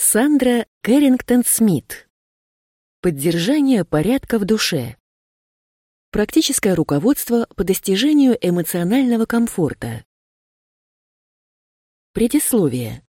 Сандра Кэррингтон-Смит. Поддержание порядка в душе. Практическое руководство по достижению эмоционального комфорта. Предисловие.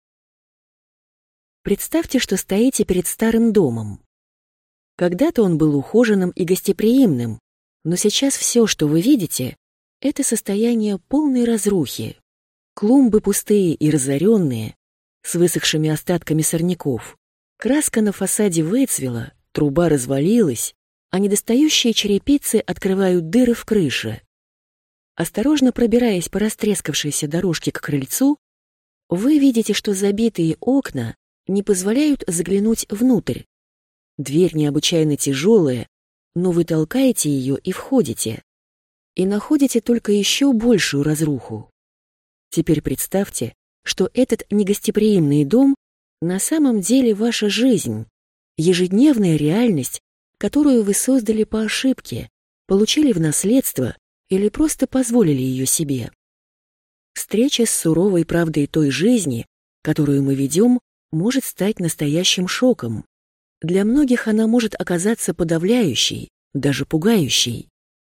Представьте, что стоите перед старым домом. Когда-то он был ухоженным и гостеприимным, но сейчас все, что вы видите, это состояние полной разрухи. Клумбы пустые и разоренные, с высохшими остатками сорняков. Краска на фасаде выцвела, труба развалилась, а недостающие черепицы открывают дыры в крыше. Осторожно пробираясь по растрескавшейся дорожке к крыльцу, вы видите, что забитые окна не позволяют заглянуть внутрь. Дверь необычайно тяжелая, но вы толкаете ее и входите. И находите только еще большую разруху. Теперь представьте, что этот негостеприимный дом на самом деле ваша жизнь, ежедневная реальность, которую вы создали по ошибке, получили в наследство или просто позволили ее себе. Встреча с суровой правдой той жизни, которую мы ведем, может стать настоящим шоком. Для многих она может оказаться подавляющей, даже пугающей.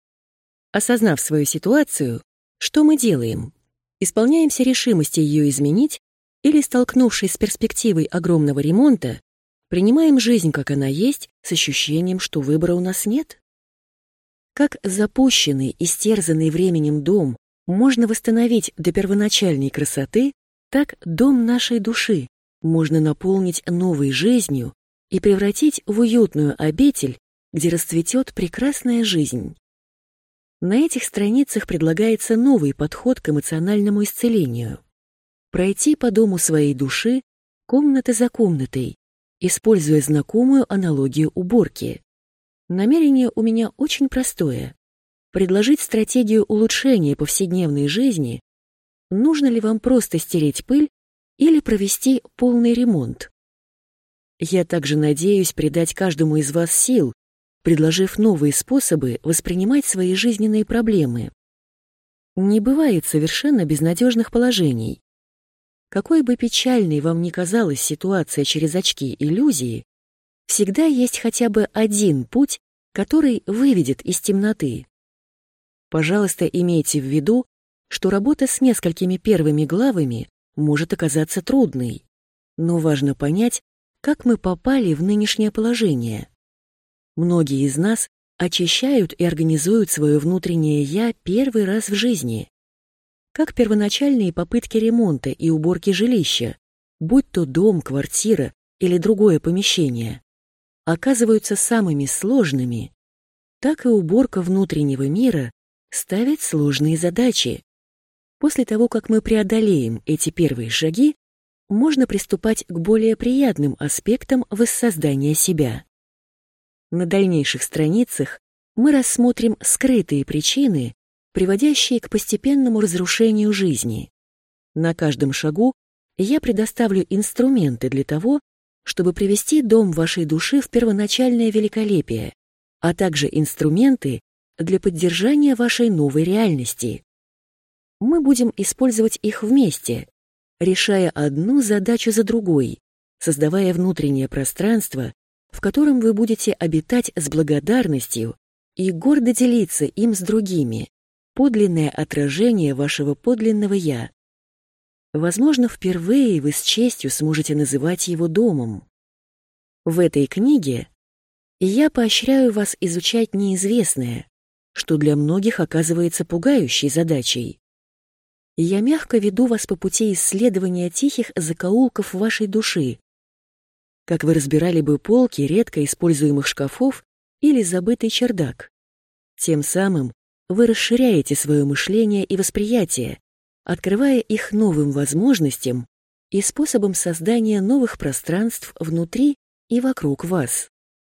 Осознав свою ситуацию, что мы делаем? Исполняемся решимости ее изменить или, столкнувшись с перспективой огромного ремонта, принимаем жизнь, как она есть, с ощущением, что выбора у нас нет? Как запущенный, истерзанный временем дом можно восстановить до первоначальной красоты, так дом нашей души можно наполнить новой жизнью и превратить в уютную обитель, где расцветет прекрасная жизнь. На этих страницах предлагается новый подход к эмоциональному исцелению. Пройти по дому своей души комната за комнатой, используя знакомую аналогию уборки. Намерение у меня очень простое. Предложить стратегию улучшения повседневной жизни, нужно ли вам просто стереть пыль или провести полный ремонт. Я также надеюсь придать каждому из вас сил, предложив новые способы воспринимать свои жизненные проблемы. Не бывает совершенно безнадежных положений. Какой бы печальной вам ни казалась ситуация через очки иллюзии, всегда есть хотя бы один путь, который выведет из темноты. Пожалуйста, имейте в виду, что работа с несколькими первыми главами может оказаться трудной, но важно понять, как мы попали в нынешнее положение. Многие из нас очищают и организуют свое внутреннее «я» первый раз в жизни. Как первоначальные попытки ремонта и уборки жилища, будь то дом, квартира или другое помещение, оказываются самыми сложными, так и уборка внутреннего мира ставит сложные задачи. После того, как мы преодолеем эти первые шаги, можно приступать к более приятным аспектам воссоздания себя. На дальнейших страницах мы рассмотрим скрытые причины, приводящие к постепенному разрушению жизни. На каждом шагу я предоставлю инструменты для того, чтобы привести дом вашей души в первоначальное великолепие, а также инструменты для поддержания вашей новой реальности. Мы будем использовать их вместе, решая одну задачу за другой, создавая внутреннее пространство, в котором вы будете обитать с благодарностью и гордо делиться им с другими, подлинное отражение вашего подлинного «я». Возможно, впервые вы с честью сможете называть его домом. В этой книге я поощряю вас изучать неизвестное, что для многих оказывается пугающей задачей. Я мягко веду вас по пути исследования тихих закоулков вашей души, как вы разбирали бы полки редко используемых шкафов или забытый чердак. Тем самым вы расширяете свое мышление и восприятие, открывая их новым возможностям и способам создания новых пространств внутри и вокруг вас.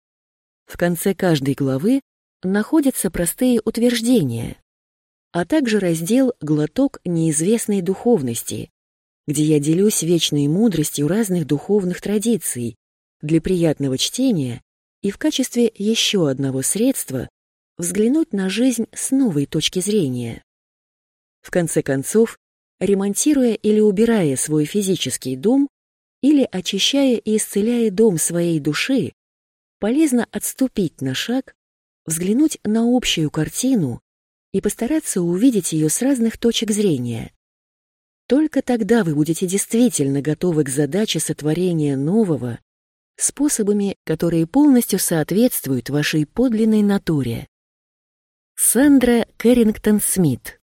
В конце каждой главы находятся простые утверждения, а также раздел «Глоток неизвестной духовности», где я делюсь вечной мудростью разных духовных традиций для приятного чтения и в качестве еще одного средства взглянуть на жизнь с новой точки зрения. В конце концов, ремонтируя или убирая свой физический дом, или очищая и исцеляя дом своей души, полезно отступить на шаг, взглянуть на общую картину и постараться увидеть ее с разных точек зрения. Только тогда вы будете действительно готовы к задаче сотворения нового способами, которые полностью соответствуют вашей подлинной натуре. Сандра Кэррингтон Смит.